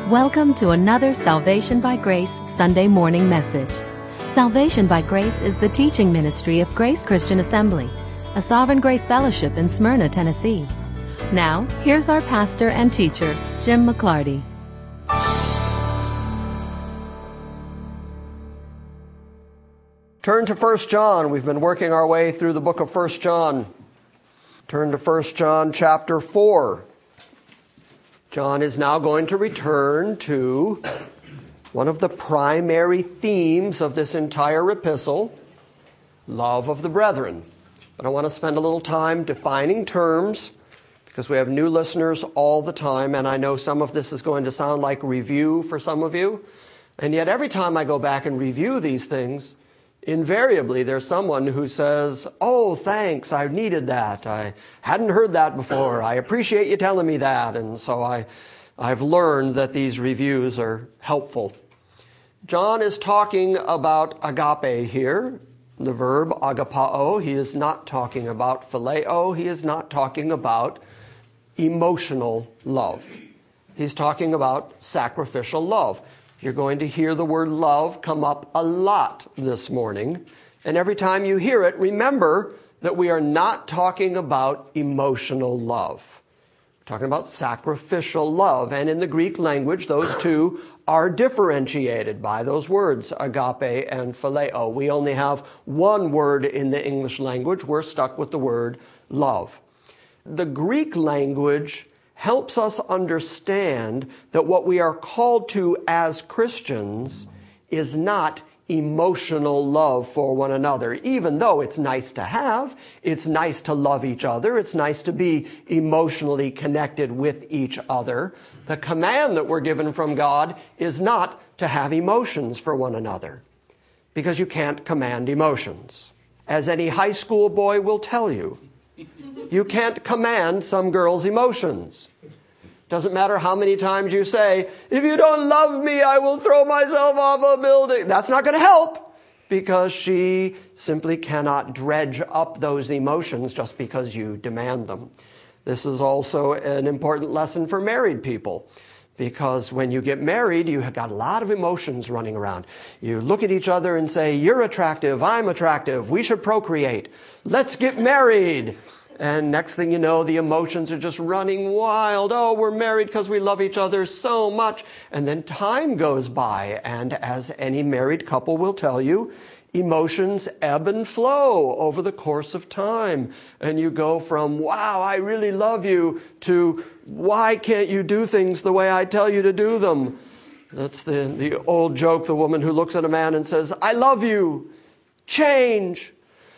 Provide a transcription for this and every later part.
Welcome to another Salvation by Grace Sunday morning message. Salvation by Grace is the teaching ministry of Grace Christian Assembly, a Sovereign Grace Fellowship in Smyrna, Tennessee. Now, here's our pastor and teacher, Jim McClarty. Turn to 1 John. We've been working our way through the book of 1 John. Turn to 1 John chapter 4. John is now going to return to one of the primary themes of this entire epistle, love of the brethren. But I want to spend a little time defining terms because we have new listeners all the time, and I know some of this is going to sound like review for some of you. And yet every time I go back and review these things, invariably there's someone who says, "Oh, thanks, I needed that. I hadn't heard that before. I appreciate you telling me that." And so I've learned that these reviews are helpful. John is talking about agape here, the verb agapao. He is not talking about phileo. He is not talking about emotional love. He's talking about sacrificial love. You're going to hear the word love come up a lot this morning. And every time you hear it, remember that we are not talking about emotional love. We're talking about sacrificial love. And in the Greek language, those two are differentiated by those words, agape and phileo. We only have one word in the English language. We're stuck with the word love. The Greek language helps us understand that what we are called to as Christians is not emotional love for one another, even though it's nice to have, it's nice to love each other, it's nice to be emotionally connected with each other. The command that we're given from God is not to have emotions for one another, because you can't command emotions. As any high school boy will tell you, you can't command some girl's emotions. Doesn't matter how many times you say, "If you don't love me, I will throw myself off a building." That's not going to help, because she simply cannot dredge up those emotions just because you demand them. This is also an important lesson for married people, because when you get married, you have got a lot of emotions running around. You look at each other and say, "You're attractive, I'm attractive, we should procreate. Let's get married." And next thing you know, the emotions are just running wild. "Oh, we're married because we love each other so much." And then time goes by, and as any married couple will tell you, emotions ebb and flow over the course of time. And you go from, "Wow, I really love you," to, "Why can't you do things the way I tell you to do them?" That's the old joke, the woman who looks at a man and says, "I love you, change."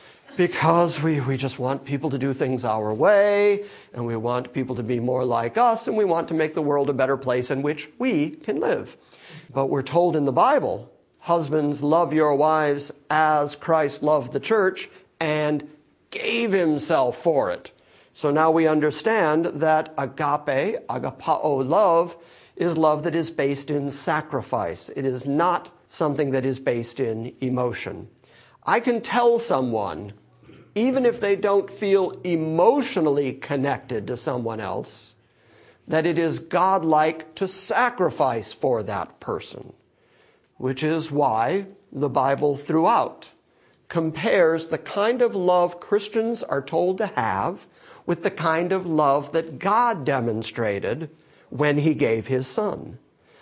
Because we just want people to do things our way, and we want people to be more like us, and we want to make the world a better place in which we can live. But we're told in the Bible, "Husbands, love your wives as Christ loved the church and gave himself for it." So now we understand that agape, agapao love, is love that is based in sacrifice. It is not something that is based in emotion. I can tell someone, even if they don't feel emotionally connected to someone else, that it is godlike to sacrifice for that person, which is why the Bible throughout compares the kind of love Christians are told to have with the kind of love that God demonstrated when he gave his Son.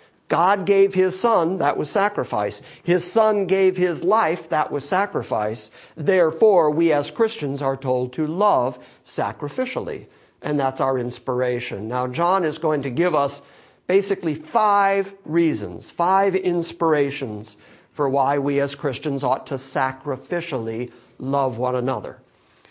God gave his Son, that was sacrifice. His Son gave his life, that was sacrifice. Therefore, we as Christians are told to love sacrificially. And that's our inspiration. Now, John is going to give us basically 5 reasons, 5 inspirations for why we as Christians ought to sacrificially love one another.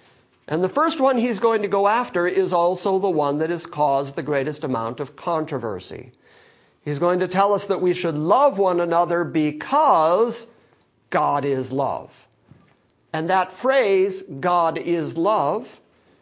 And the first one he's going to go after is also the one that has caused the greatest amount of controversy. He's going to tell us that we should love one another because God is love. And that phrase, "God is love,"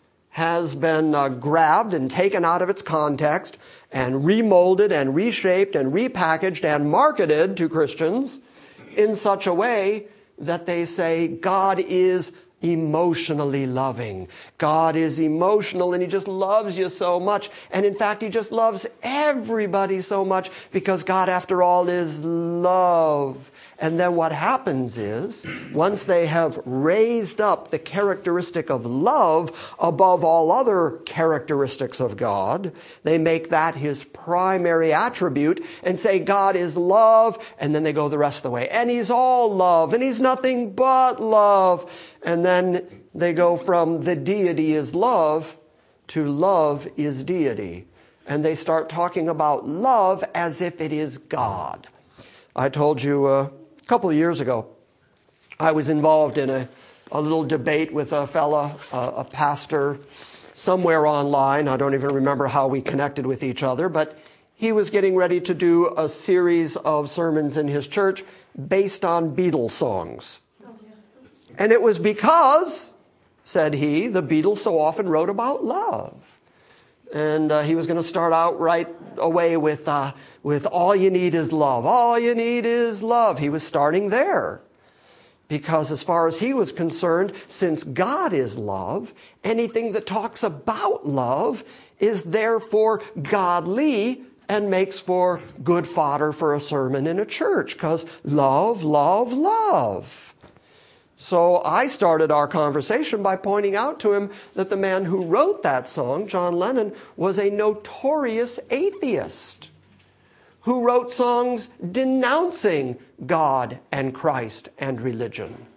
has been grabbed and taken out of its context and remolded and reshaped and repackaged and marketed to Christians in such a way that they say God is emotionally loving. God is emotional and he just loves you so much. And in fact, he just loves everybody so much because God, after all, is love. And then what happens is, once they have raised up the characteristic of love above all other characteristics of God, they make that his primary attribute and say God is love, and then they go the rest of the way. And he's all love, and he's nothing but love. And then they go from the deity is love to love is deity. And they start talking about love as if it is God. I told you a couple of years ago, I was involved in a little debate with a fella, a pastor, somewhere online. I don't even remember how we connected with each other, but he was getting ready to do a series of sermons in his church based on Beatles songs. And it was because, said he, the Beatles so often wrote about love. And he was going to start out right away with all you need is love. All you need is love. He was starting there. Because as far as he was concerned, since God is love, anything that talks about love is therefore godly and makes for good fodder for a sermon in a church. Because love, love, love. So I started our conversation by pointing out to him that the man who wrote that song, John Lennon, was a notorious atheist who wrote songs denouncing God and Christ and religion.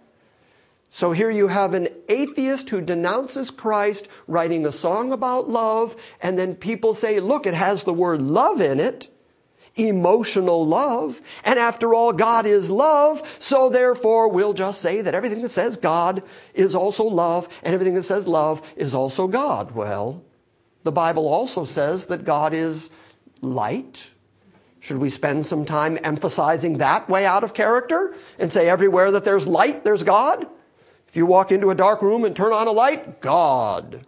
So here you have an atheist who denounces Christ writing a song about love, and then people say, look, it has the word love in it. Emotional love. And after all, God is love. So therefore, we'll just say that everything that says God is also love, and everything that says love is also God. Well, the Bible also says that God is light. Should we spend some time emphasizing that way out of character and say everywhere that there's light, there's God? If you walk into a dark room and turn on a light, God.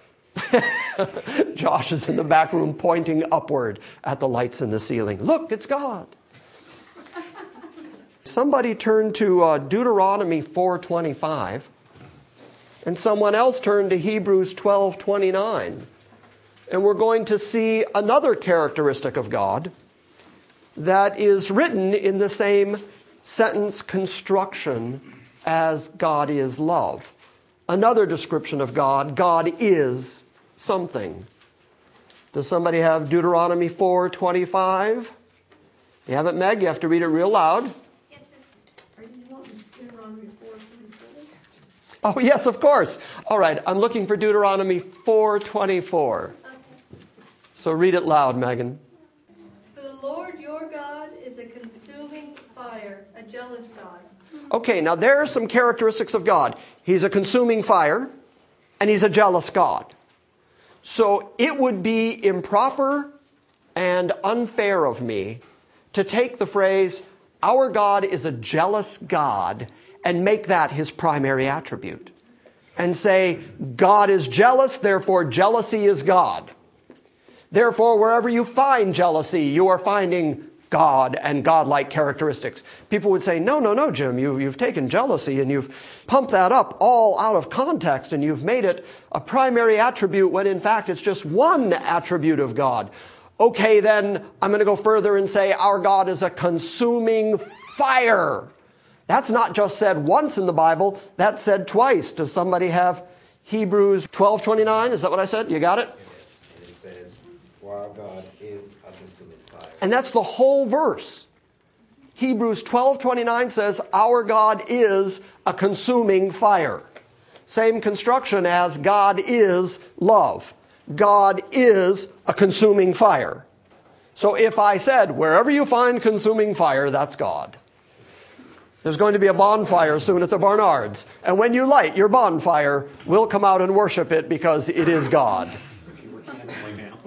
Josh is in the back room pointing upward at the lights in the ceiling. Look, it's God. Somebody turned to Deuteronomy 4:25, and someone else turned to Hebrews 12:29. And we're going to see another characteristic of God that is written in the same sentence construction as God is love. Another description of God, God is something. Does somebody have Deuteronomy 4:25? You have it, Meg? You have to read it real loud. Yes, sir. Are you wanting Deuteronomy 4:24? Oh, yes, of course. All right, I'm looking for Deuteronomy 4:24. Okay. So read it loud, Megan. For the Lord your God is a consuming fire, a jealous God. Okay, now there are some characteristics of God. He's a consuming fire, and he's a jealous God. So it would be improper and unfair of me to take the phrase, our God is a jealous God, and make that his primary attribute. And say, God is jealous, therefore jealousy is God. Therefore, wherever you find jealousy, you are finding God and godlike characteristics. People would say, no, Jim, you've taken jealousy and you've pumped that up all out of context and you've made it a primary attribute when in fact it's just one attribute of God. Okay, then I'm going to go further and say our God is a consuming fire. That's not just said once in the Bible, that's said twice. Does somebody have Hebrews 12:29? Is that what I said? You got it? It says, for our God is a consuming fire. And that's the whole verse. Hebrews 12:29 says, our God is a consuming fire. Same construction as God is love. God is a consuming fire. So if I said, wherever you find consuming fire, that's God. There's going to be a bonfire soon at the Barnards. And when you light your bonfire, we'll come out and worship it because it is God. We're canceling now.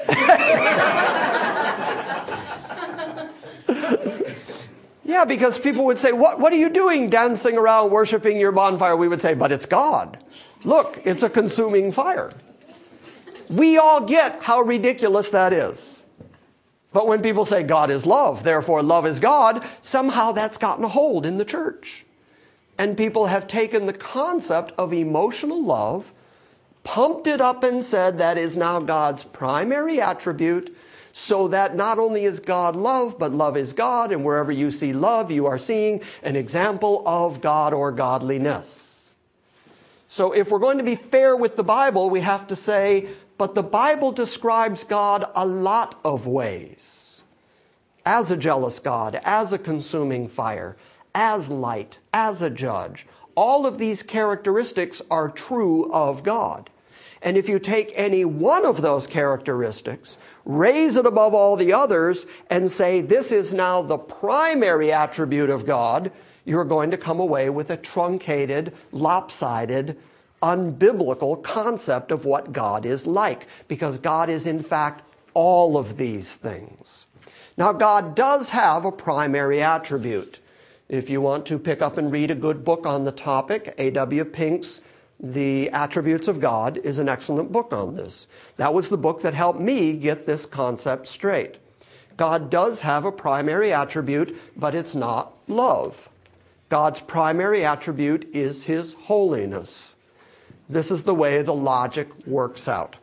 Yeah, because people would say, what are you doing dancing around worshiping your bonfire? We would say, but it's God. Look, it's a consuming fire. We all get how ridiculous that is. But when people say God is love, therefore love is God, somehow that's gotten a hold in the church. And people have taken the concept of emotional love, pumped it up and said that is now God's primary attribute, so that not only is God love, but love is God, and wherever you see love, you are seeing an example of God or godliness. So if we're going to be fair with the Bible, we have to say, but the Bible describes God a lot of ways. As a jealous God, as a consuming fire, as light, as a judge. All of these characteristics are true of God. And if you take any one of those characteristics, raise it above all the others, and say this is now the primary attribute of God, you're going to come away with a truncated, lopsided, unbiblical concept of what God is like, because God is in fact all of these things. Now, God does have a primary attribute. If you want to pick up and read a good book on the topic, A.W. Pink's The Attributes of God is an excellent book on this. That was the book that helped me get this concept straight. God does have a primary attribute, but it's not love. God's primary attribute is His holiness. This is the way the logic works out.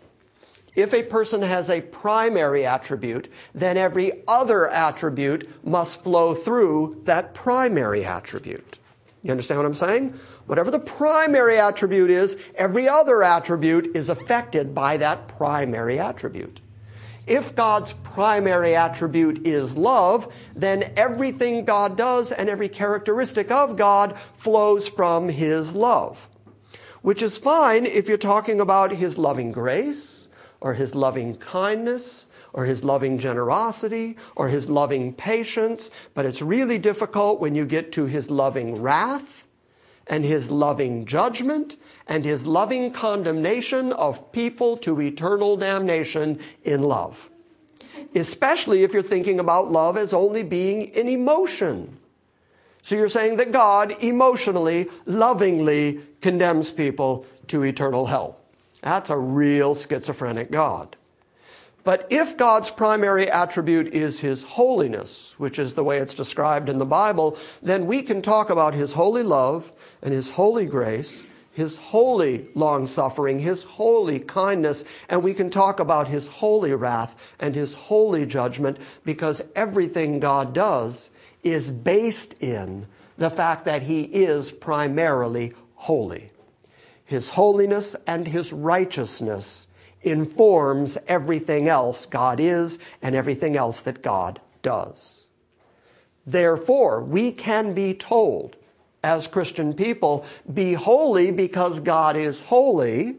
If a person has a primary attribute, then every other attribute must flow through that primary attribute. You understand what I'm saying? Whatever the primary attribute is, every other attribute is affected by that primary attribute. If God's primary attribute is love, then everything God does and every characteristic of God flows from His love. Which is fine if you're talking about His loving grace, or His loving kindness, or His loving generosity, or His loving patience, but it's really difficult when you get to His loving wrath, and His loving judgment, and His loving condemnation of people to eternal damnation in love. Especially if you're thinking about love as only being an emotion. So you're saying that God emotionally, lovingly condemns people to eternal hell. That's a real schizophrenic God. But if God's primary attribute is His holiness, which is the way it's described in the Bible, then we can talk about His holy love and His holy grace, His holy long-suffering, His holy kindness, and we can talk about His holy wrath and His holy judgment, because everything God does is based in the fact that He is primarily holy. His holiness and His righteousness informs everything else God is and everything else that God does. Therefore, we can be told, as Christian people, be holy because God is holy,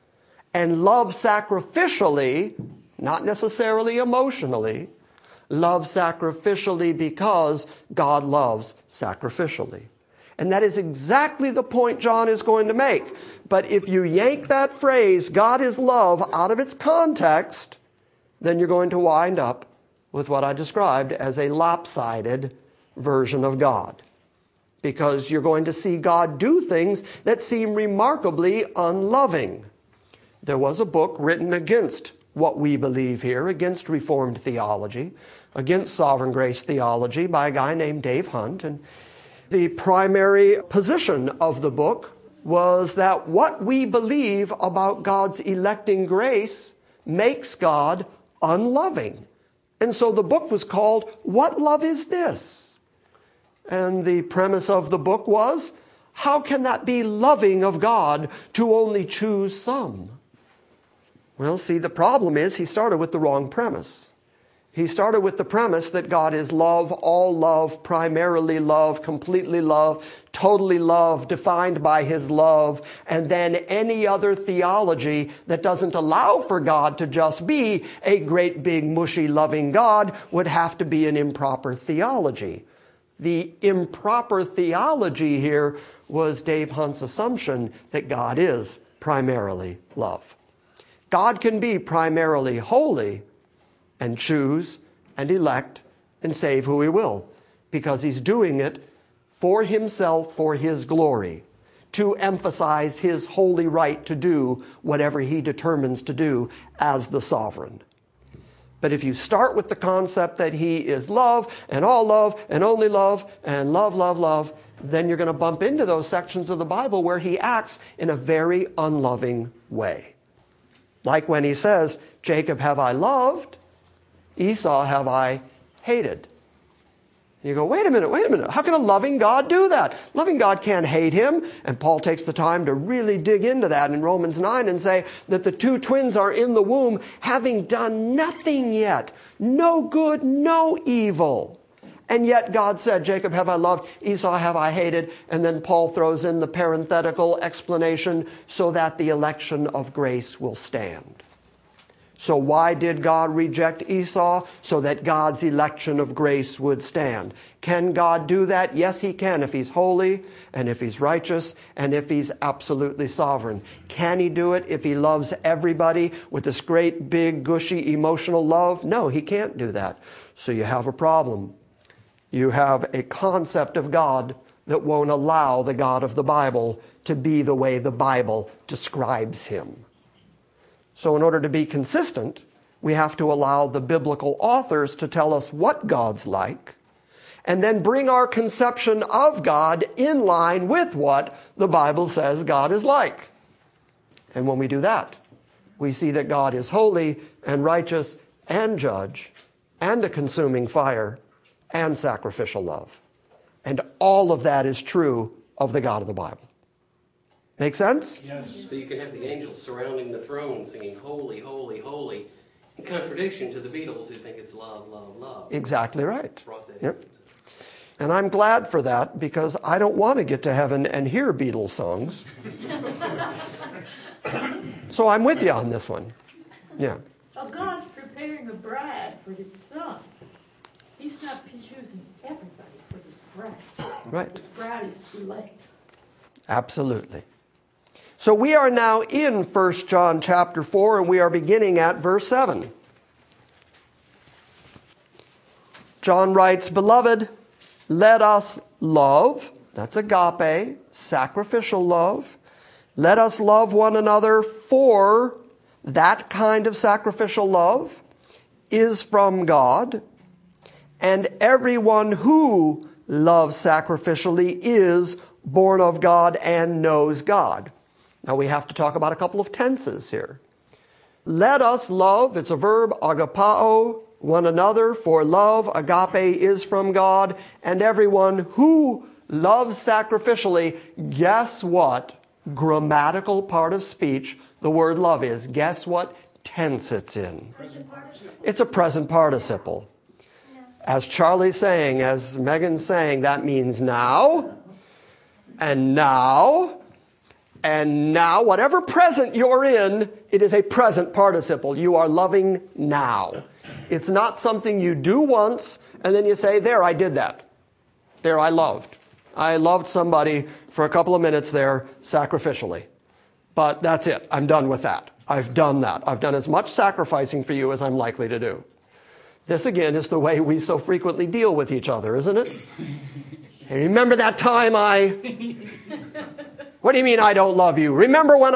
and love sacrificially, not necessarily emotionally, love sacrificially because God loves sacrificially. And that is exactly the point John is going to make. But if you yank that phrase, God is love, out of its context, then you're going to wind up with what I described as a lopsided version of God. Because you're going to see God do things that seem remarkably unloving. There was a book written against what we believe here, against Reformed theology, against sovereign grace theology by a guy named Dave Hunt. And the primary position of the book was that what we believe about God's electing grace makes God unloving. And so the book was called, What Love Is This? And the premise of the book was, how can that be loving of God to only choose some? Well, see, the problem is he started with the wrong premise. He started with the premise that God is love, all love, primarily love, completely love, totally love, defined by His love, and then any other theology that doesn't allow for God to just be a great big mushy loving God would have to be an improper theology. The improper theology here was Dave Hunt's assumption that God is primarily love. God can be primarily holy and choose and elect and save who He will, because He's doing it for Himself, for His glory, to emphasize His holy right to do whatever He determines to do as the sovereign. But if you start with the concept that he is love and all love and only love and love, love, love, then you're going to bump into those sections of the Bible where he acts in a very unloving way. Like when he says, Jacob have I loved, Esau have I hated. You go, wait a minute. How can a loving God do that? Loving God can't hate him. And Paul takes the time to really dig into that in Romans 9 and say that the two twins are in the womb having done nothing yet. No good, no evil. And yet God said, Jacob have I loved, Esau have I hated. And then Paul throws in the parenthetical explanation so that the election of grace will stand. So why did God reject Esau? So that God's election of grace would stand. Can God do that? Yes, he can if he's holy and if he's righteous and if he's absolutely sovereign. Can he do it if he loves everybody with this great, big, gushy, emotional love? No, he can't do that. So you have a problem. You have a concept of God that won't allow the God of the Bible to be the way the Bible describes him. So in order to be consistent, we have to allow the biblical authors to tell us what God's like, and then bring our conception of God in line with what the Bible says God is like. And when we do that, we see that God is holy and righteous and judge and a consuming fire and sacrificial love. And all of that is true of the God of the Bible. Make sense? Yes. So you can have the angels surrounding the throne singing, holy, holy, holy, in contradiction to the Beatles who think it's love, love, love. Exactly right. Brought that Yep. And I'm glad for that because I don't want to get to heaven and hear Beatles songs. So I'm with you on this one. Yeah. Well, God's preparing a bride for his son. He's not choosing everybody for this bride. Right. This bride is elect. Absolutely. So we are now in 1 John chapter 4, and we are beginning at verse 7. John writes, Beloved, let us love, that's agape, sacrificial love. Let us love one another, for that kind of sacrificial love is from God, and everyone who loves sacrificially is born of God and knows God. Now we have to talk about a couple of tenses here. Let us love, it's a verb, agapao, one another, for love, agape, is from God, and everyone who loves sacrificially, guess what grammatical part of speech the word love is? Guess what tense it's in? It's a present participle. As Charlie's saying, as Megan's saying, that means now, and now, and now. Whatever present you're in, it is a present participle. You are loving now. It's not something you do once, and then you say, there, I did that. There, I loved. I loved somebody for a couple of minutes there sacrificially. But that's it. I'm done with that. I've done that. I've done as much sacrificing for you as I'm likely to do. This, again, is the way we so frequently deal with each other, isn't it? Hey, remember that time What do you mean I don't love you? Remember when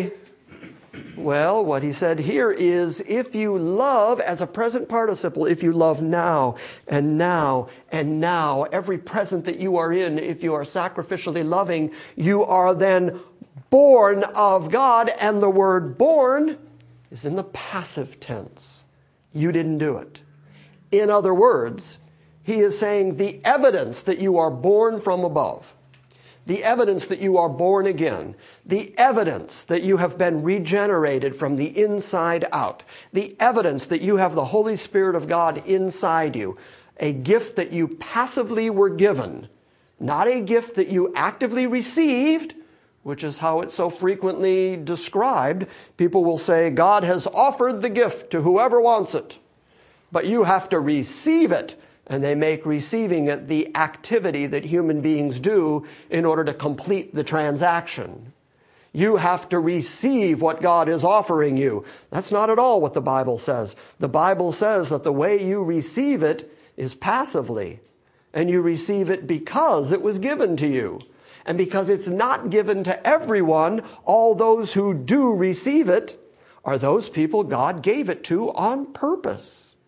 Well, what he said here is, if you love, as a present participle, if you love now, and now, and now, every present that you are in, if you are sacrificially loving, you are then born of God, and the word born is in the passive tense. You didn't do it. In other words, he is saying the evidence that you are born from above, the evidence that you are born again, the evidence that you have been regenerated from the inside out, the evidence that you have the Holy Spirit of God inside you, a gift that you passively were given, not a gift that you actively received, which is how it's so frequently described. People will say, God has offered the gift to whoever wants it, but you have to receive it. And they make receiving it the activity that human beings do in order to complete the transaction. You have to receive what God is offering you. That's not at all what the Bible says. The Bible says that the way you receive it is passively. And you receive it because it was given to you. And because it's not given to everyone, all those who do receive it are those people God gave it to on purpose.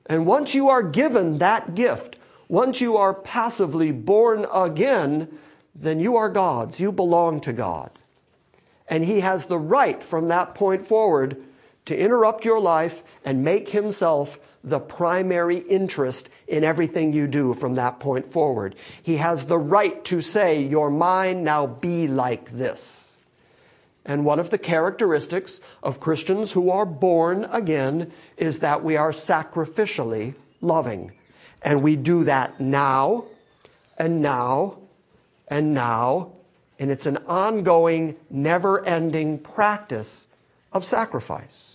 And once you are given that gift, once you are passively born again, then you are God's. You belong to God. And He has the right from that point forward to interrupt your life and make Himself the primary interest in everything you do from that point forward. He has the right to say, "You're mine, now be like this." And one of the characteristics of Christians who are born again is that we are sacrificially loving. And we do that now, and now, and now. And it's an ongoing, never-ending practice of sacrifice.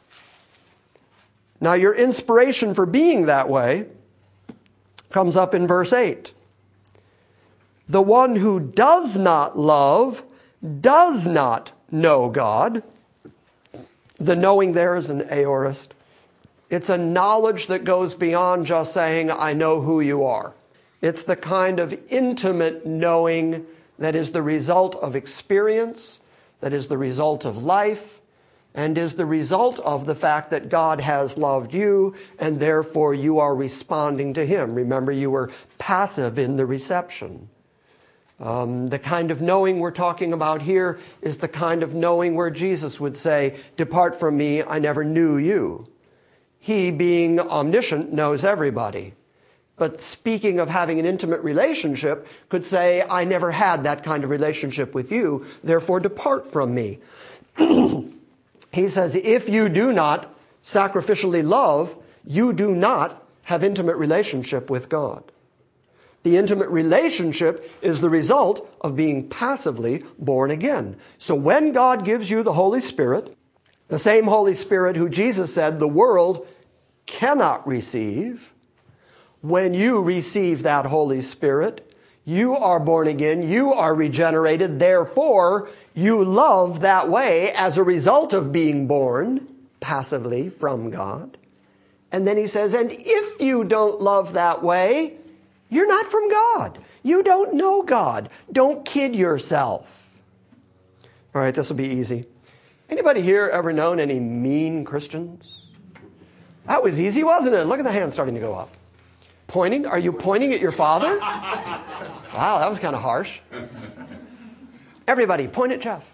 Now, your inspiration for being that way comes up in verse 8. The one who does not love does not know God. The knowing there is an aorist. It's a knowledge that goes beyond just saying, "I know who you are." It's the kind of intimate knowing that is the result of experience, that is the result of life, and is the result of the fact that God has loved you, and therefore you are responding to Him. Remember, you were passive in the reception. The kind of knowing we're talking about here is the kind of knowing where Jesus would say, "Depart from me, I never knew you." He, being omniscient, knows everybody. But speaking of having an intimate relationship, could say, "I never had that kind of relationship with you, therefore depart from me." He says, if you do not sacrificially love, you do not have intimate relationship with God. The intimate relationship is the result of being passively born again. So when God gives you the Holy Spirit, the same Holy Spirit who Jesus said the world cannot receive, when you receive that Holy Spirit, you are born again, you are regenerated, therefore you love that way as a result of being born passively from God. And then he says, and if you don't love that way, you're not from God. You don't know God. Don't kid yourself. All right, this will be easy. Anybody here ever known any mean Christians? That was easy, wasn't it? Look at the hand starting to go up. Pointing? Are you pointing at your father? Wow, that was kind of harsh. Everybody, point at Jeff.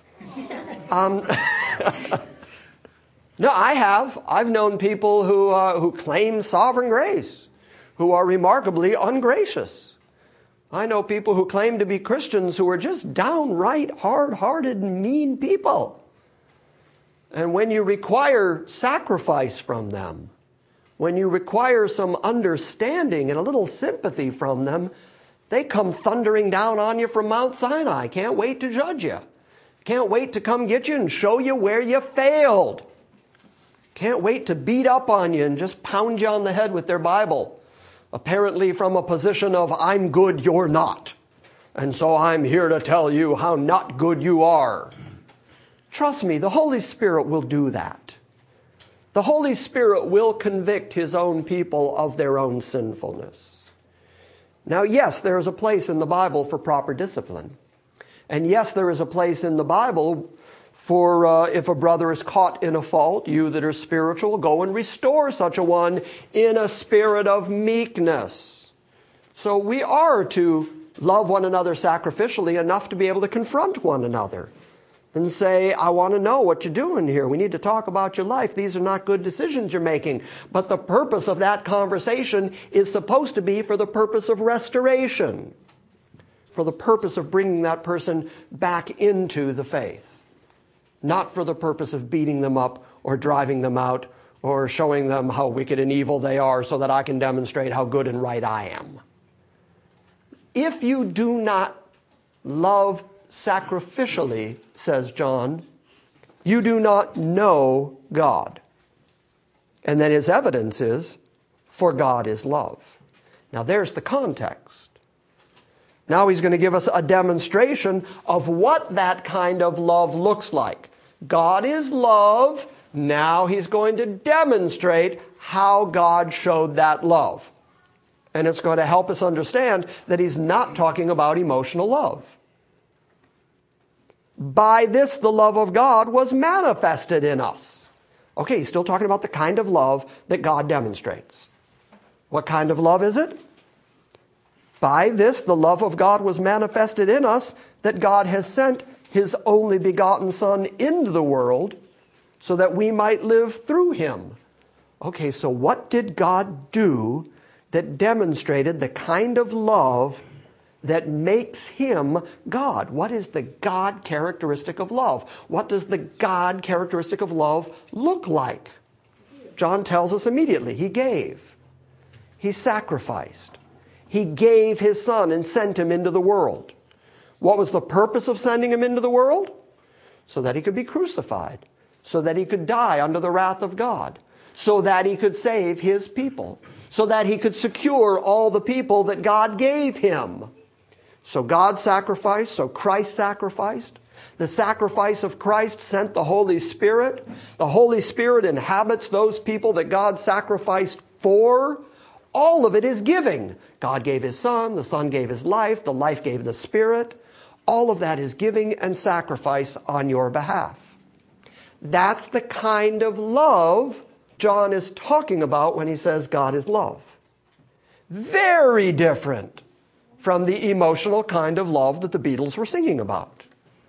No, I have. I've known people who claim sovereign grace, who are remarkably ungracious. I know people who claim to be Christians who are just downright hard-hearted and mean people. And when you require sacrifice from them, when you require some understanding and a little sympathy from them, they come thundering down on you from Mount Sinai. Can't wait to judge you. Can't wait to come get you and show you where you failed. Can't wait to beat up on you and just pound you on the head with their Bible. Apparently from a position of, I'm good, you're not. And so I'm here to tell you how not good you are. Trust me, the Holy Spirit will do that. The Holy Spirit will convict His own people of their own sinfulness. Now, yes, there is a place in the Bible for proper discipline. And yes, there is a place in the Bible for if a brother is caught in a fault, you that are spiritual, go and restore such a one in a spirit of meekness. So we are to love one another sacrificially enough to be able to confront one another and say, I want to know what you're doing here. We need to talk about your life. These are not good decisions you're making. But the purpose of that conversation is supposed to be for the purpose of restoration, for the purpose of bringing that person back into the faith, not for the purpose of beating them up or driving them out or showing them how wicked and evil they are so that I can demonstrate how good and right I am. If you do not love sacrificially, says John, you do not know God. And then his evidence is, for God is love. Now there's the context. Now he's going to give us a demonstration of what that kind of love looks like. God is love. Now he's going to demonstrate how God showed that love. And it's going to help us understand that he's not talking about emotional love. By this, the love of God was manifested in us. Okay, he's still talking about the kind of love that God demonstrates. What kind of love is it? By this, the love of God was manifested in us, that God has sent his only begotten Son into the world so that we might live through him. Okay, so what did God do that demonstrated the kind of love that makes him God? What is the God characteristic of love? What does the God characteristic of love look like? John tells us immediately. He gave. He sacrificed. He gave his Son and sent him into the world. What was the purpose of sending him into the world? So that he could be crucified, so that he could die under the wrath of God, so that he could save his people, so that he could secure all the people that God gave him. So God sacrificed, so Christ sacrificed. The sacrifice of Christ sent the Holy Spirit. The Holy Spirit inhabits those people that God sacrificed for. All of it is giving. God gave his Son, the Son gave his life, the life gave the Spirit. All of that is giving and sacrifice on your behalf. That's the kind of love John is talking about when he says God is love. Very different from the emotional kind of love that the Beatles were singing about.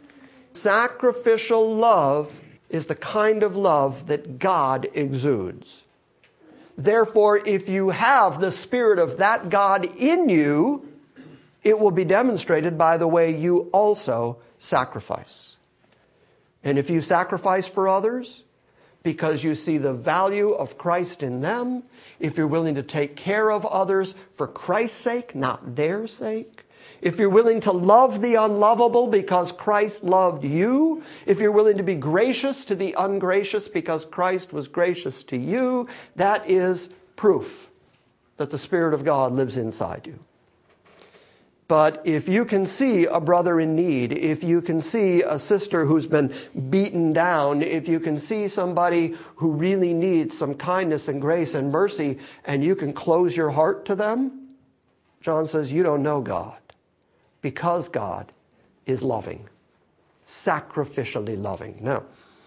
Sacrificial love is the kind of love that God exudes. Therefore, if you have the Spirit of that God in you, it will be demonstrated by the way you also sacrifice. And if you sacrifice for others because you see the value of Christ in them, if you're willing to take care of others for Christ's sake, not their sake, if you're willing to love the unlovable because Christ loved you, if you're willing to be gracious to the ungracious because Christ was gracious to you, that is proof that the Spirit of God lives inside you. But if you can see a brother in need, if you can see a sister who's been beaten down, if you can see somebody who really needs some kindness and grace and mercy, and you can close your heart to them, John says you don't know God, because God is loving, sacrificially loving. Now,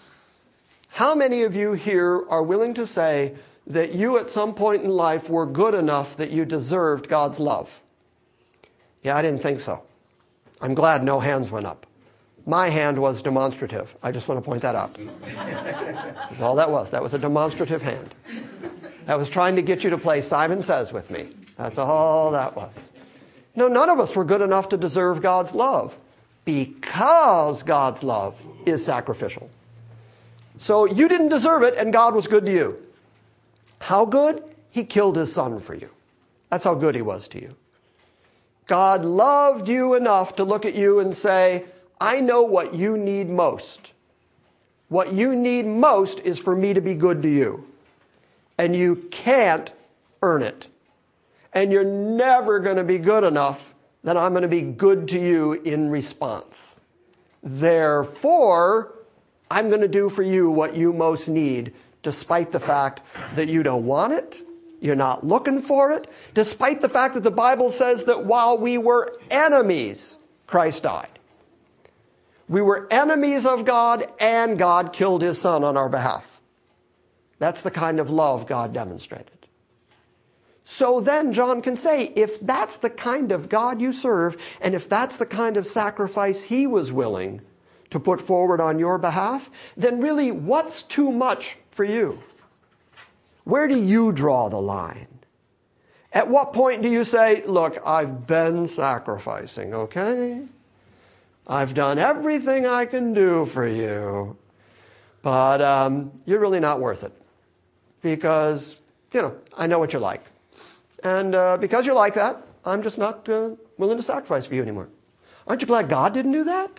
how many of you here are willing to say that you at some point in life were good enough that you deserved God's love? Yeah, I didn't think so. I'm glad no hands went up. My hand was demonstrative. I just want to point that out. That's all that was. That was a demonstrative hand. That was trying to get you to play Simon Says with me. That's all that was. No, none of us were good enough to deserve God's love, because God's love is sacrificial. So you didn't deserve it, and God was good to you. How good? He killed his Son for you. That's how good he was to you. God loved you enough to look at you and say, I know what you need most. What you need most is for me to be good to you. And you can't earn it. And you're never going to be good enough that I'm going to be good to you in response. Therefore, I'm going to do for you what you most need, despite the fact that you don't want it. You're not looking for it, despite the fact that the Bible says that while we were enemies, Christ died. We were enemies of God, and God killed his Son on our behalf. That's the kind of love God demonstrated. So then John can say, if that's the kind of God you serve, and if that's the kind of sacrifice he was willing to put forward on your behalf, then really what's too much for you? Where do you draw the line? At what point do you say, look, I've been sacrificing, okay? I've done everything I can do for you, but you're really not worth it. Because, I know what you're like. And because you're like that, I'm just not willing to sacrifice for you anymore. Aren't you glad God didn't do that?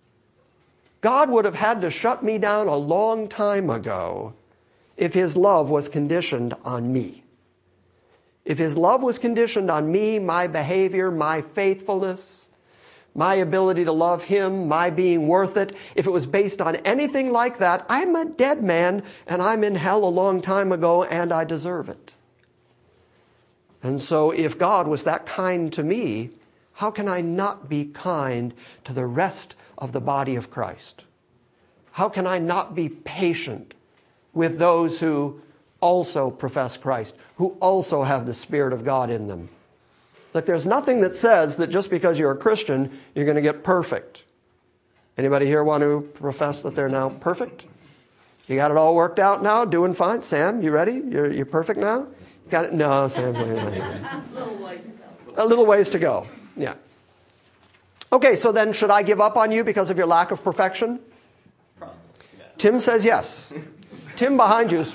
God would have had to shut me down a long time ago if his love was conditioned on me. If his love was conditioned on me, my behavior, my faithfulness, my ability to love him, my being worth it, if it was based on anything like that, I'm a dead man and I'm in hell a long time ago and I deserve it. And so if God was that kind to me, how can I not be kind to the rest of the body of Christ? How can I not be patient with those who also profess Christ, who also have the Spirit of God in them. Look, there's nothing that says that just because you're a Christian, you're going to get perfect. Anybody here want to profess that they're now perfect? You got it all worked out now? Doing fine? Sam, you ready? You're perfect now? Got it? No, Sam. A little ways to go. Yeah. Okay, so then should I give up on you because of your lack of perfection? Probably. Yeah. Tim says yes. Tim behind you.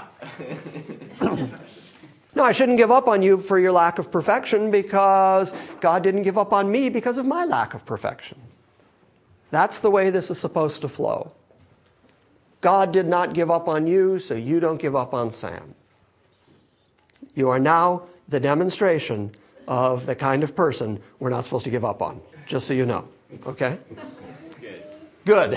No, I shouldn't give up on you for your lack of perfection because God didn't give up on me because of my lack of perfection. That's the way this is supposed to flow. God did not give up on you, so you don't give up on Sam. You are now the demonstration of the kind of person we're not supposed to give up on, just so you know. Okay? Good.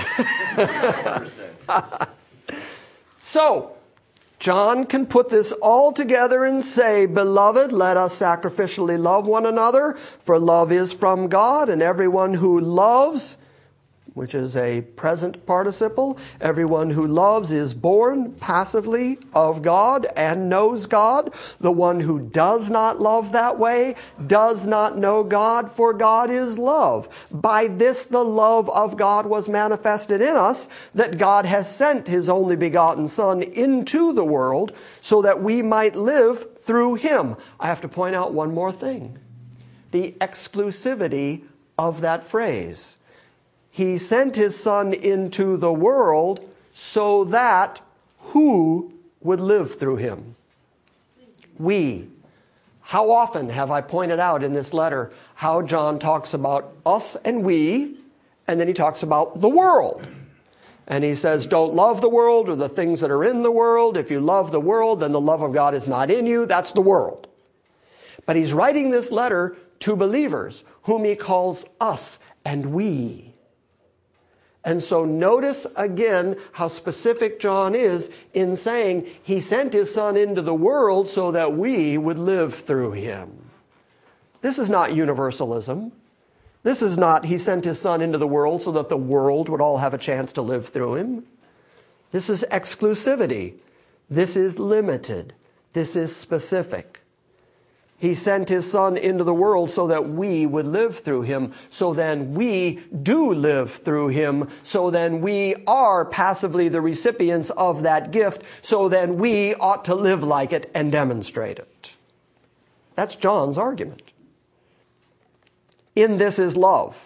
So, John can put this all together and say, "Beloved, let us sacrificially love one another, for love is from God, and everyone who loves," which is a present participle, "everyone who loves is born passively of God and knows God. The one who does not love that way does not know God, for God is love. By this the love of God was manifested in us, that God has sent his only begotten Son into the world so that we might live through him." I have to point out one more thing. The exclusivity of that phrase. He sent his Son into the world so that who would live through him? We. How often have I pointed out in this letter how John talks about us and we, and then he talks about the world. And he says, don't love the world or the things that are in the world. If you love the world, then the love of God is not in you. That's the world. But he's writing this letter to believers whom he calls us and we. And so notice again how specific John is in saying he sent his Son into the world so that we would live through him. This is not universalism. This is not he sent his Son into the world so that the world would all have a chance to live through him. This is exclusivity. This is limited. This is specific. He sent his Son into the world so that we would live through him. So then we do live through him. So then we are passively the recipients of that gift. So then we ought to live like it and demonstrate it. That's John's argument. In this is love.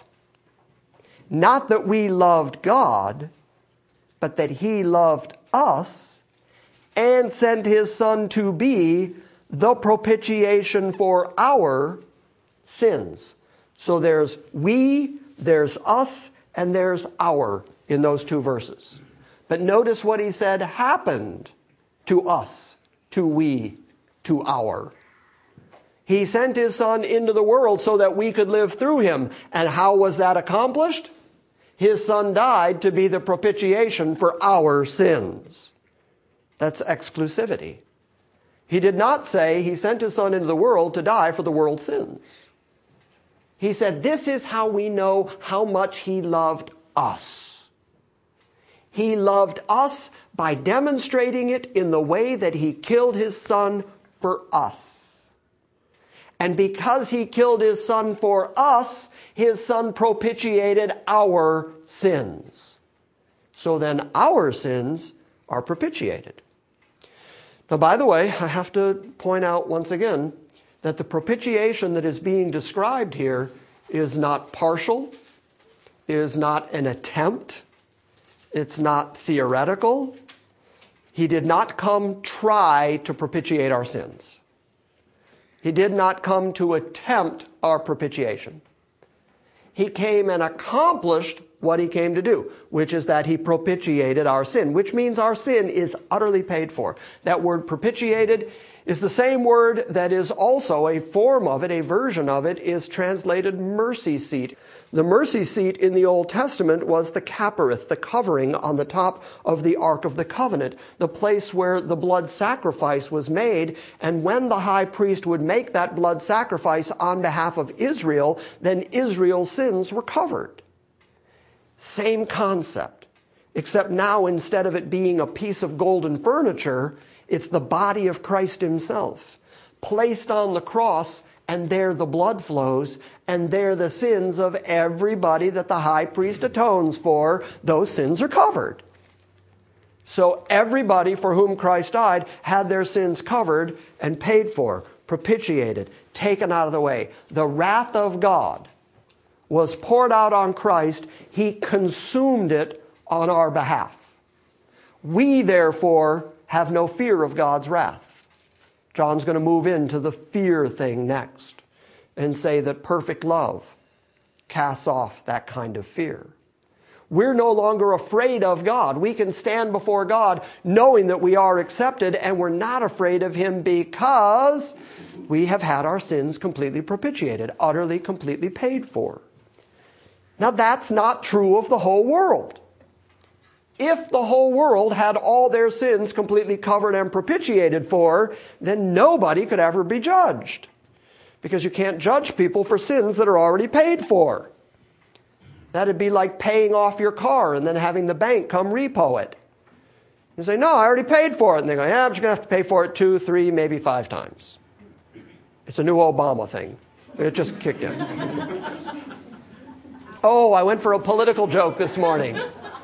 Not that we loved God, but that he loved us and sent his Son to be the propitiation for our sins. So there's we, there's us, and there's our in those two verses. But notice what he said happened to us, to we, to our. He sent his Son into the world so that we could live through him. And how was that accomplished? His Son died to be the propitiation for our sins. That's exclusivity. He did not say he sent his Son into the world to die for the world's sins. He said, this is how we know how much he loved us. He loved us by demonstrating it in the way that he killed his Son for us. And because he killed his Son for us, his Son propitiated our sins. So then our sins are propitiated. Now, by the way, I have to point out once again that the propitiation that is being described here is not partial, is not an attempt, it's not theoretical. He did not come try to propitiate our sins. He did not come to attempt our propitiation. He came and accomplished what he came to do, which is that he propitiated our sin, which means our sin is utterly paid for. That word propitiated is the same word that is also a form of it, a version of it, is translated mercy seat. The mercy seat in the Old Testament was the kaparith, the covering on the top of the Ark of the Covenant, the place where the blood sacrifice was made. And when the high priest would make that blood sacrifice on behalf of Israel, then Israel's sins were covered. Same concept, except now instead of it being a piece of golden furniture, It's the body of Christ himself, placed on the cross, and there the blood flows, and there the sins of everybody that the high priest atones for, those sins are covered. So everybody for whom Christ died had their sins covered and paid for, propitiated, taken out of the way. The wrath of God was poured out on Christ. He consumed it on our behalf. We, therefore, have no fear of God's wrath. John's going to move into the fear thing next and say that perfect love casts off that kind of fear. We're no longer afraid of God. We can stand before God knowing that we are accepted, and we're not afraid of him because we have had our sins completely propitiated, utterly, completely paid for. Now, that's not true of the whole world. If the whole world had all their sins completely covered and propitiated for, then nobody could ever be judged. Because you can't judge people for sins that are already paid for. That'd be like paying off your car and then having the bank come repo it. You say, no, I already paid for it. And they go, yeah, but you're going to have to pay for it 2, 3, maybe 5 times. It's a new Obama thing. It just kicked in. Oh, I went for a political joke this morning.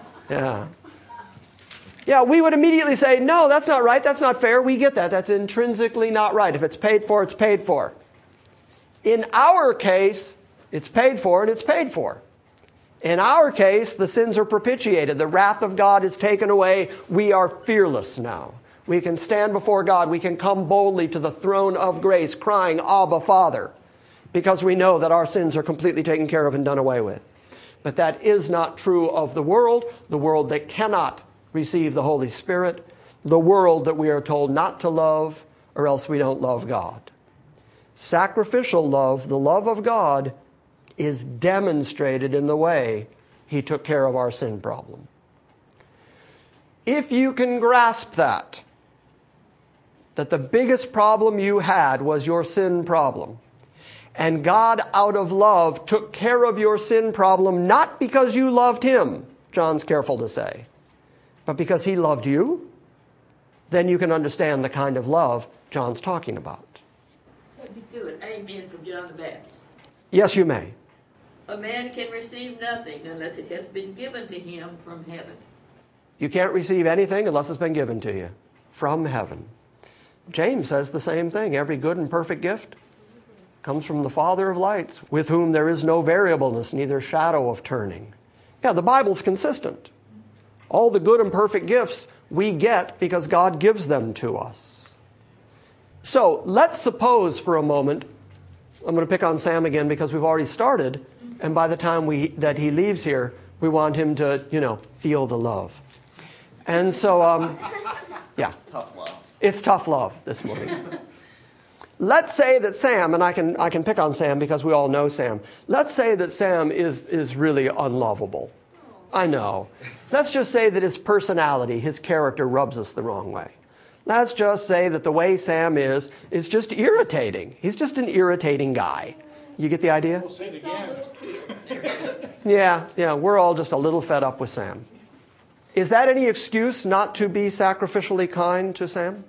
Yeah, we would immediately say, no, that's not right. That's not fair. We get that. That's intrinsically not right. If it's paid for, it's paid for. In our case, it's paid for and it's paid for. In our case, the sins are propitiated. The wrath of God is taken away. We are fearless now. We can stand before God. We can come boldly to the throne of grace, crying, Abba, Father, because we know that our sins are completely taken care of and done away with. But that is not true of the world that cannot receive the Holy Spirit, the world that we are told not to love, or else we don't love God. Sacrificial love, the love of God, is demonstrated in the way he took care of our sin problem. If you can grasp that the biggest problem you had was your sin problem, and God, out of love, took care of your sin problem, not because you loved him, John's careful to say, but because he loved you, then you can understand the kind of love John's talking about. Let me do an amen from John the Baptist. Yes, you may. A man can receive nothing unless it has been given to him from heaven. You can't receive anything unless it's been given to you from heaven. James says the same thing. Every good and perfect gift comes from the Father of lights, with whom there is no variableness, neither shadow of turning. Yeah, the Bible's consistent. All the good and perfect gifts we get because God gives them to us. So let's suppose for a moment, I'm going to pick on Sam again because we've already started, and by the time that he leaves here, we want him to, feel the love. And so, yeah. Tough love. It's tough love this morning. Let's say that Sam, and I can pick on Sam because we all know Sam. Let's say that Sam is really unlovable. I know. Let's just say that his personality, his character rubs us the wrong way. Let's just say that the way Sam is just irritating. He's just an irritating guy. You get the idea? We'll say it again. Yeah, we're all just a little fed up with Sam. Is that any excuse not to be sacrificially kind to Sam?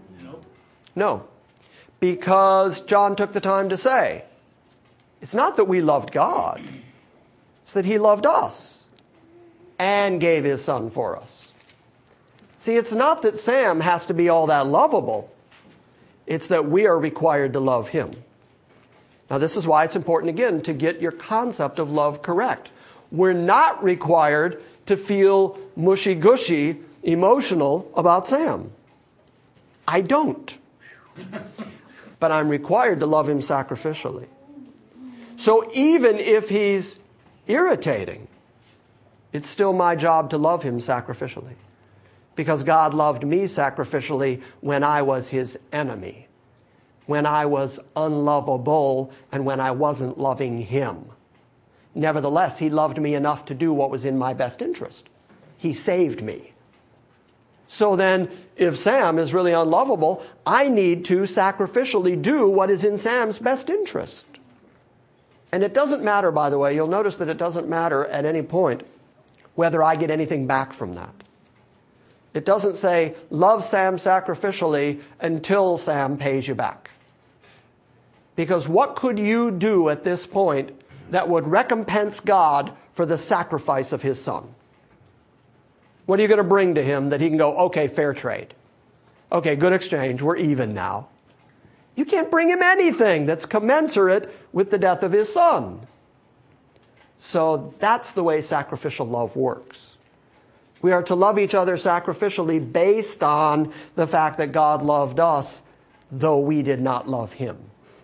No. Because John took the time to say, it's not that we loved God, it's that he loved us and gave his son for us. See, it's not that Sam has to be all that lovable. It's that we are required to love him. Now, this is why it's important, again, to get your concept of love correct. We're not required to feel mushy-gushy, emotional about Sam. I don't. But I'm required to love him sacrificially. So even if he's irritating, it's still my job to love him sacrificially. Because God loved me sacrificially when I was his enemy, when I was unlovable, and when I wasn't loving him. Nevertheless, he loved me enough to do what was in my best interest. He saved me. So then, if Sam is really unlovable, I need to sacrificially do what is in Sam's best interest. And it doesn't matter, by the way, you'll notice that it doesn't matter at any point whether I get anything back from that. It doesn't say, love Sam sacrificially until Sam pays you back. Because what could you do at this point that would recompense God for the sacrifice of his son? What are you going to bring to him that he can go, okay, fair trade. Okay, good exchange, we're even now. You can't bring him anything that's commensurate with the death of his son. So that's the way sacrificial love works. We are to love each other sacrificially based on the fact that God loved us, though we did not love him.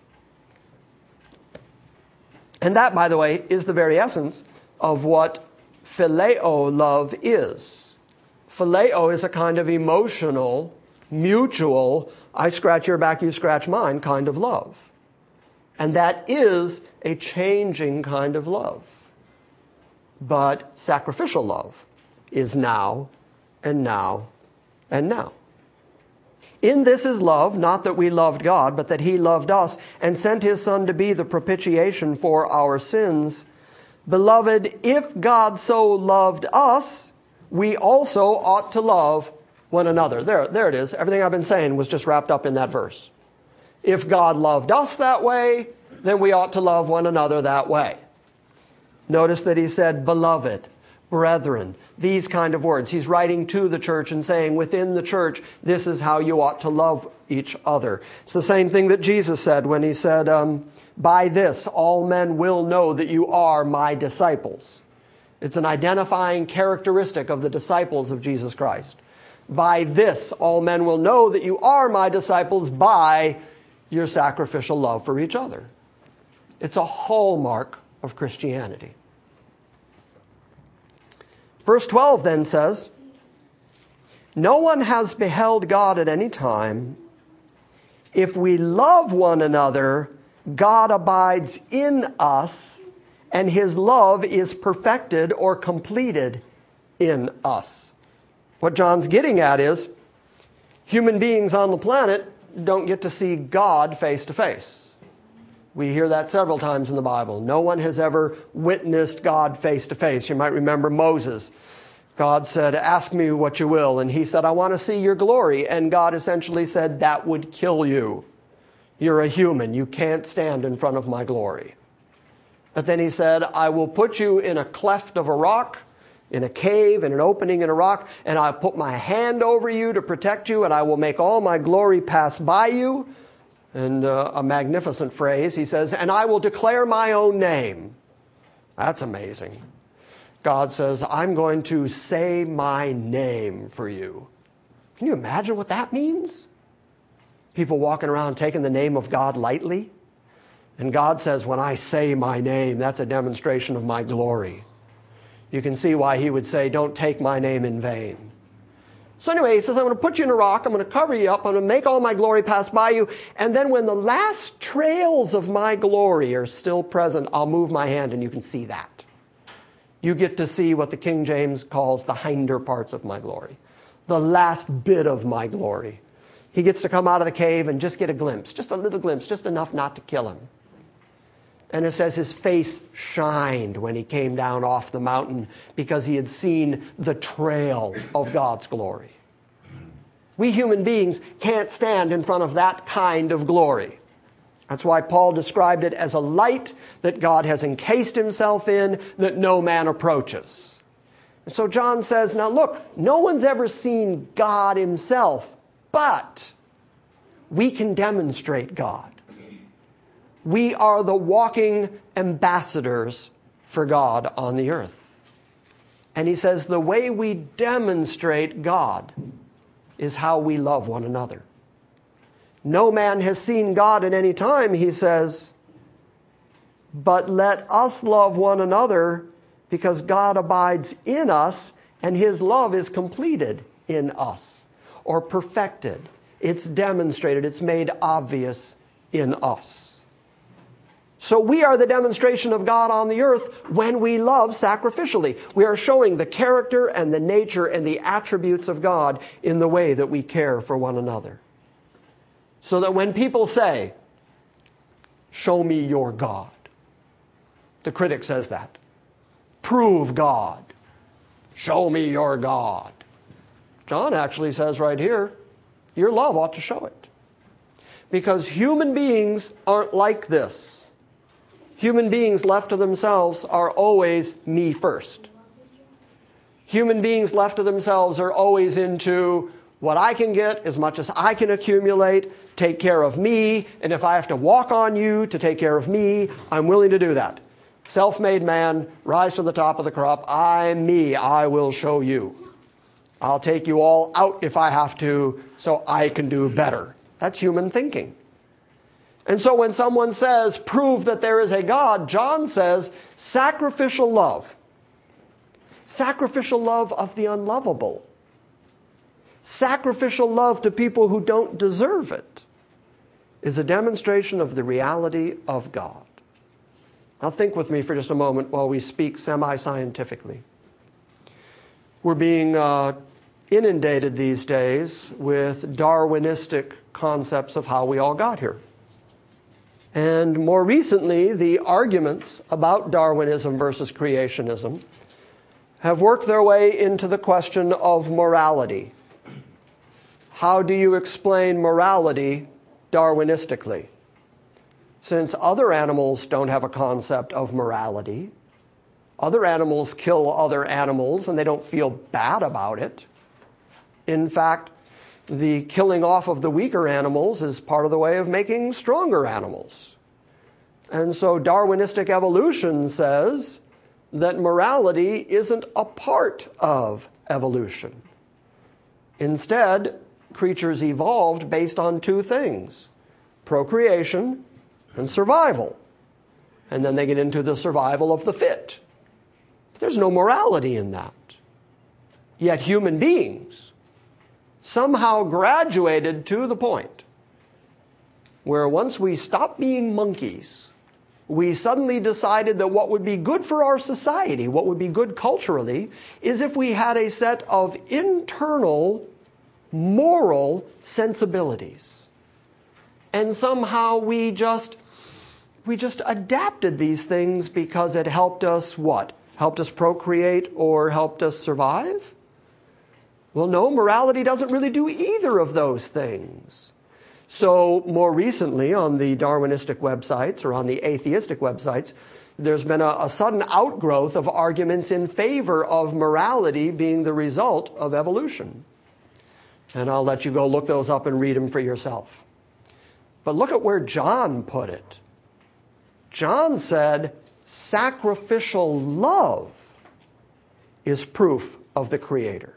And that, by the way, is the very essence of what phileo love is. Phileo is a kind of emotional, mutual, I scratch your back, you scratch mine kind of love. And that is a changing kind of love. But sacrificial love is now and now and now. In this is love, not that we loved God, but that he loved us and sent his Son to be the propitiation for our sins. Beloved, if God so loved us, we also ought to love one another. There it is. Everything I've been saying was just wrapped up in that verse. If God loved us that way, then we ought to love one another that way. Notice that he said, beloved, brethren, these kind of words. He's writing to the church and saying, within the church, this is how you ought to love each other. It's the same thing that Jesus said when he said, by this, all men will know that you are my disciples. It's an identifying characteristic of the disciples of Jesus Christ. By this, all men will know that you are my disciples by your sacrificial love for each other. It's a hallmark of Christianity. Verse 12 then says, no one has beheld God at any time. If we love one another, God abides in us, and his love is perfected or completed in us. What John's getting at is, human beings on the planet don't get to see God face to face. We hear that several times in the Bible. No one has ever witnessed God face to face. You might remember Moses. God said, ask me what you will. And he said, I want to see your glory. And God essentially said, that would kill you. You're a human. You can't stand in front of my glory. But then he said, I will put you in a cleft of a rock, in a cave, in an opening in a rock, and I'll put my hand over you to protect you, and I will make all my glory pass by you. And a magnificent phrase, he says, and I will declare my own name. That's amazing. God says, I'm going to say my name for you. Can you imagine what that means? People walking around taking the name of God lightly. And God says, when I say my name, that's a demonstration of my glory. You can see why he would say, don't take my name in vain. So anyway, he says, I'm going to put you in a rock, I'm going to cover you up, I'm going to make all my glory pass by you, and then when the last trails of my glory are still present, I'll move my hand and you can see that. You get to see what the King James calls the hinder parts of my glory, the last bit of my glory. He gets to come out of the cave and just get a glimpse, just a little glimpse, just enough not to kill him. And it says his face shined when he came down off the mountain because he had seen the trail of God's glory. We human beings can't stand in front of that kind of glory. That's why Paul described it as a light that God has encased himself in that no man approaches. And so John says, now look, no one's ever seen God himself, but we can demonstrate God. We are the walking ambassadors for God on the earth. And he says the way we demonstrate God is how we love one another. No man has seen God at any time, he says, but let us love one another because God abides in us and his love is completed in us or perfected. It's demonstrated, it's made obvious in us. So we are the demonstration of God on the earth when we love sacrificially. We are showing the character and the nature and the attributes of God in the way that we care for one another. So that when people say, show me your God, the critic says that. Prove God. Show me your God. John actually says right here, your love ought to show it. Because human beings aren't like this. Human beings left to themselves are always me first. Human beings left to themselves are always into what I can get, as much as I can accumulate, take care of me, and if I have to walk on you to take care of me, I'm willing to do that. Self-made man, rise to the top of the crop. I'm me. I will show you. I'll take you all out if I have to so I can do better. That's human thinking. And so when someone says, prove that there is a God, John says, sacrificial love. Sacrificial love of the unlovable. Sacrificial love to people who don't deserve it is a demonstration of the reality of God. Now think with me for just a moment while we speak semi-scientifically. We're being inundated these days with Darwinistic concepts of how we all got here. And more recently, the arguments about Darwinism versus creationism have worked their way into the question of morality. How do you explain morality Darwinistically? Since other animals don't have a concept of morality, other animals kill other animals and they don't feel bad about it. In fact, the killing off of the weaker animals is part of the way of making stronger animals. And so Darwinistic evolution says that morality isn't a part of evolution. Instead, creatures evolved based on two things: procreation and survival. And then they get into the survival of the fit. There's no morality in that. Yet human beings somehow graduated to the point where once we stopped being monkeys, we suddenly decided that what would be good for our society, what would be good culturally, is if we had a set of internal moral sensibilities. And somehow we just adapted these things because it helped us what? Helped us procreate or helped us survive? Well, no, morality doesn't really do either of those things. So more recently on the Darwinistic websites or on the atheistic websites, there's been a sudden outgrowth of arguments in favor of morality being the result of evolution. And I'll let you go look those up and read them for yourself. But look at where John put it. John said, sacrificial love is proof of the Creator.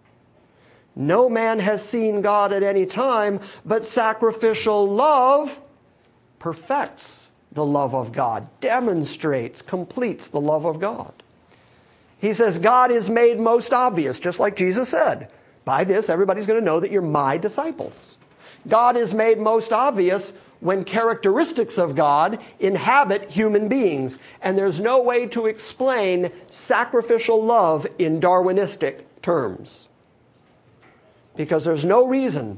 No man has seen God at any time, but sacrificial love perfects the love of God, demonstrates, completes the love of God. He says God is made most obvious, just like Jesus said. By this, everybody's going to know that you're my disciples. God is made most obvious when characteristics of God inhabit human beings. And there's no way to explain sacrificial love in Darwinistic terms. Because there's no reason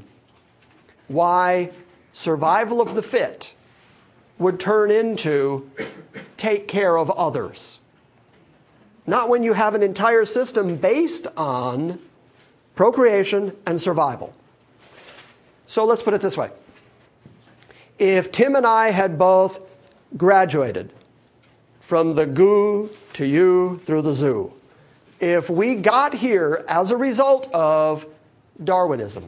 why survival of the fit would turn into take care of others. Not when you have an entire system based on procreation and survival. So let's put it this way. If Tim and I had both graduated from the GU to U through the zoo, if we got here as a result of Darwinism,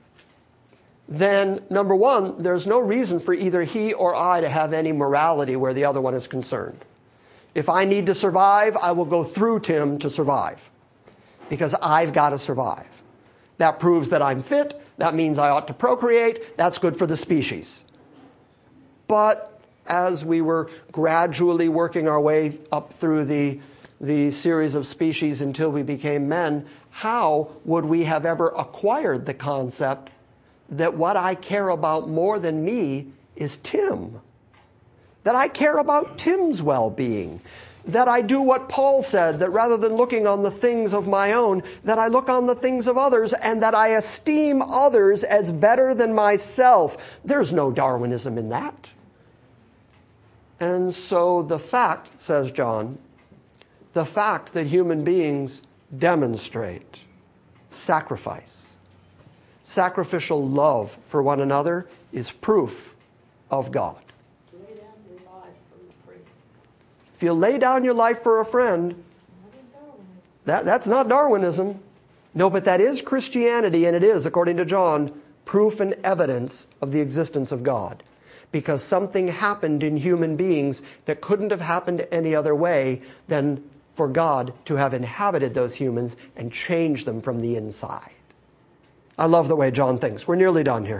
then number one, there's no reason for either he or I to have any morality where the other one is concerned. If I need to survive, I will go through Tim to survive because I've got to survive. That proves that I'm fit. That means I ought to procreate. That's good for the species. But as we were gradually working our way up through the series of species until we became men, how would we have ever acquired the concept that what I care about more than me is Tim? That I care about Tim's well-being? That I do what Paul said, that rather than looking on the things of my own, that I look on the things of others, and that I esteem others as better than myself? There's no Darwinism in that. And so the fact, says John, the fact that human beings demonstrate sacrifice. Sacrificial love for one another is proof of God. Lay down your life for your friend. If you lay down your life for a friend, that's not Darwinism. No, but that is Christianity, and it is, according to John, proof and evidence of the existence of God. Because something happened in human beings that couldn't have happened any other way than for God to have inhabited those humans and changed them from the inside. I love the way John thinks. We're nearly done here.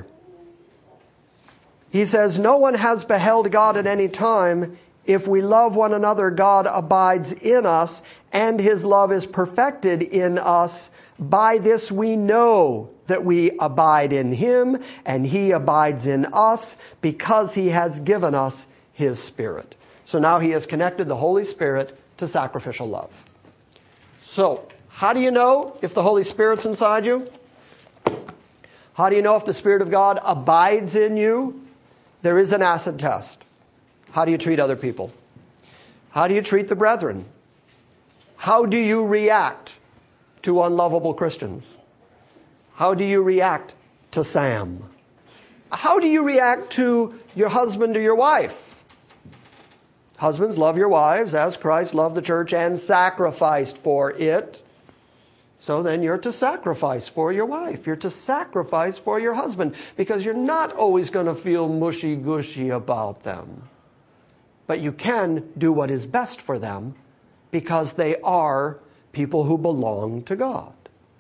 He says, no one has beheld God at any time. If we love one another, God abides in us, and his love is perfected in us. By this we know that we abide in him, and he abides in us, because he has given us his Spirit. So now he has connected the Holy Spirit to sacrificial love. So, how do you know if the Holy Spirit's inside you? How do you know if the Spirit of God abides in you? There is an acid test. How do you treat other people? How do you treat the brethren? How do you react to unlovable Christians? How do you react to Sam? How do you react to your husband or your wife? Husbands, love your wives as Christ loved the church and sacrificed for it. So then you're to sacrifice for your wife. You're to sacrifice for your husband, because you're not always going to feel mushy-gushy about them. But you can do what is best for them, because they are people who belong to God.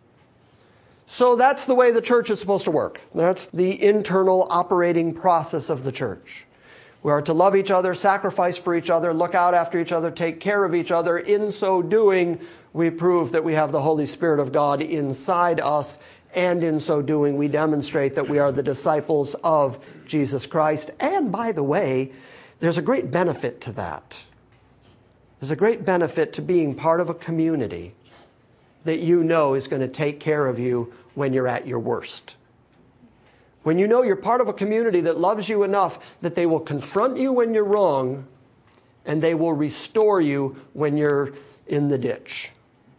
So that's the way the church is supposed to work. That's the internal operating process of the church. We are to love each other, sacrifice for each other, look out after each other, take care of each other. In so doing, we prove that we have the Holy Spirit of God inside us, and in so doing, we demonstrate that we are the disciples of Jesus Christ. And by the way, there's a great benefit to that. There's a great benefit to being part of a community that you know is going to take care of you when you're at your worst. When you know you're part of a community that loves you enough that they will confront you when you're wrong, and they will restore you when you're in the ditch.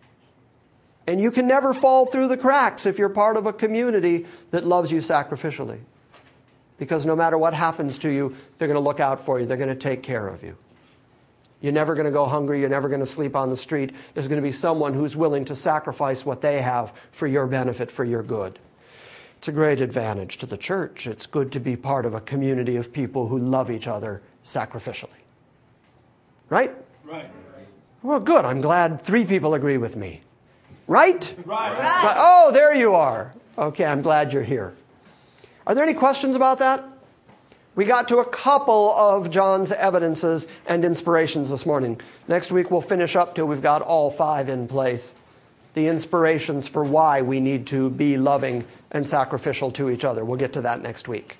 And you can never fall through the cracks if you're part of a community that loves you sacrificially. Because no matter what happens to you, they're going to look out for you. They're going to take care of you. You're never going to go hungry. You're never going to sleep on the street. There's going to be someone who's willing to sacrifice what they have for your benefit, for your good. It's a great advantage to the church. It's good to be part of a community of people who love each other sacrificially. Right? Right. Well, good. I'm glad 3 people agree with me. Right? Right. Oh, there you are. Okay, I'm glad you're here. Are there any questions about that? We got to a couple of John's evidences and inspirations this morning. Next week we'll finish up till we've got all 5 in place. The inspirations for why we need to be loving and sacrificial to each other. We'll get to that next week.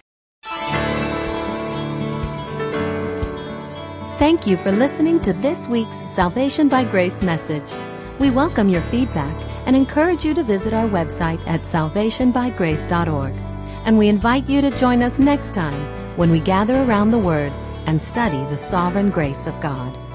Thank you for listening to this week's Salvation by Grace message. We welcome your feedback and encourage you to visit our website at salvationbygrace.org. And we invite you to join us next time when we gather around the Word and study the sovereign grace of God.